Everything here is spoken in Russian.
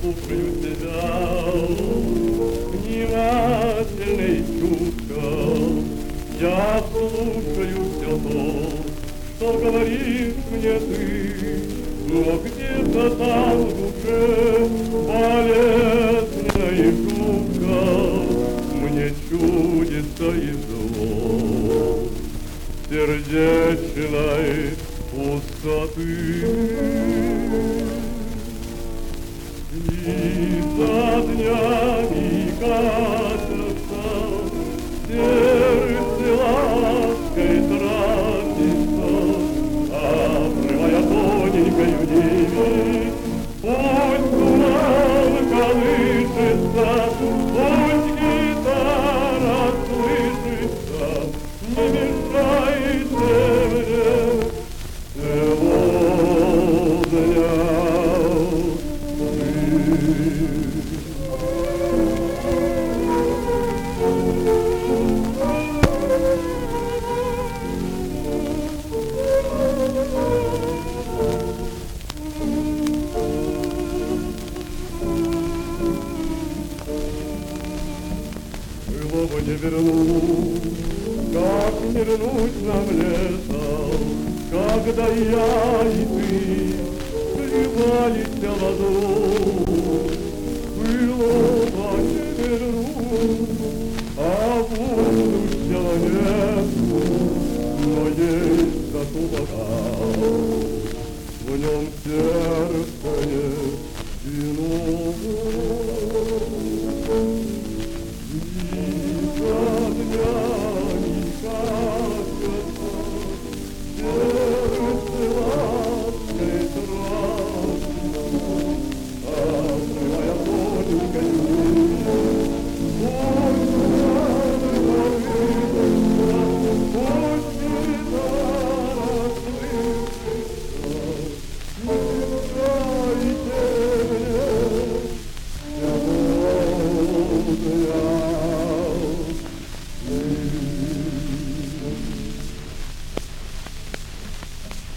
слушаю тебя внимательно и чутко. Я слушаю все то, что говоришь мне ты, но где-то там в душе болезненно и жутко мне чудится и зло сердечной пустоты. И за днями кажется, сердце лаской тратится, обрывая тоненькою ними. Пусть туман колышется, пусть гитара слышится, не мешайте мне сегодня. Былого не вернусь, как не вернусь нам летом, когда я и ты сливались в ладонь.